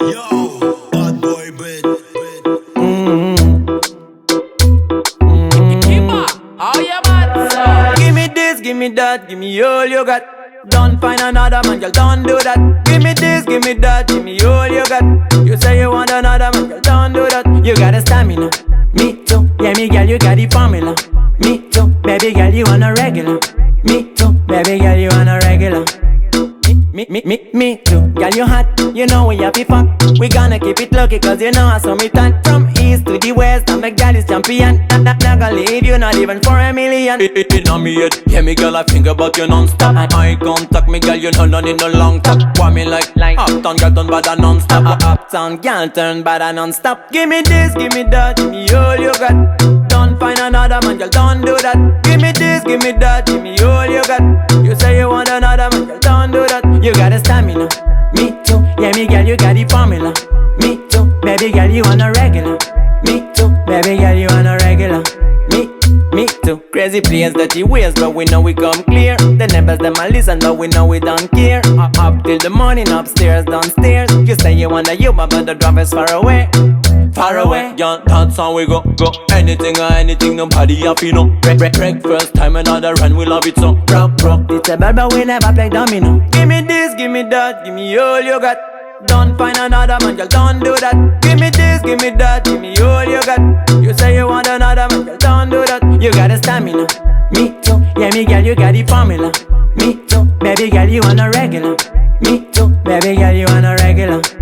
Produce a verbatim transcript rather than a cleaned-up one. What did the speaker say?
Yo, bad boy bread. Oh, yeah, man. So. Give me this, give me that, give me all you got. Don't find another man, girl, don't do that. Give me this, give me that, give me all you got. You say you want another man, girl, don't do that. You got a stamina, me too. Yeah, me girl, you got the formula. Me too, baby girl, you want a regular. Me too, baby girl, you want a regular. Me, me, me, me too, girl, you hot. You know we happy fuck. We gonna keep it lucky cause you know I saw me turn. From east to the west, I'm a girl is champion. Not, not, not gonna leave you, not even for a million. It, it, it on me head, yeah me girl I think about you non-stop. Eye contact me girl, you know none in no long talk. Want me like, like uptown girl turn bad and non-stop. uh, uh, Uptown girl turn bad and non-stop. Give me this, give me that, give me all you got. Don't find another man, girl, don't do that. Give me this, give me that, give me all you got. You say you want another man, girl, don't do that. You got a stamina, me too. Yeah, me girl, you got the formula. Me too, baby girl, you want a regular. Me too, baby girl, you want a regular. Me, me too. Crazy players, dirty ways, but we know we come clear. The neighbors them a listen, but we know we don't care. Up, up till the morning, upstairs, downstairs. You say you want a you, but the drive is far away. Far away, yeah, that's how we go, go. Anything or anything, nobody happy no. Break, break, break, first time another run, we love it so. Rock, rock, it's a bad, but we never play domino. Give me this, give me that, give me all you got. Don't find another man, girl, don't do that. Give me this, give me that, give me all you got. You say you want another man, girl, don't do that. You got a stamina, me too. Yeah, me girl, you got the formula. Me too, baby girl, you want a regular. Me too, baby girl, you want a regular.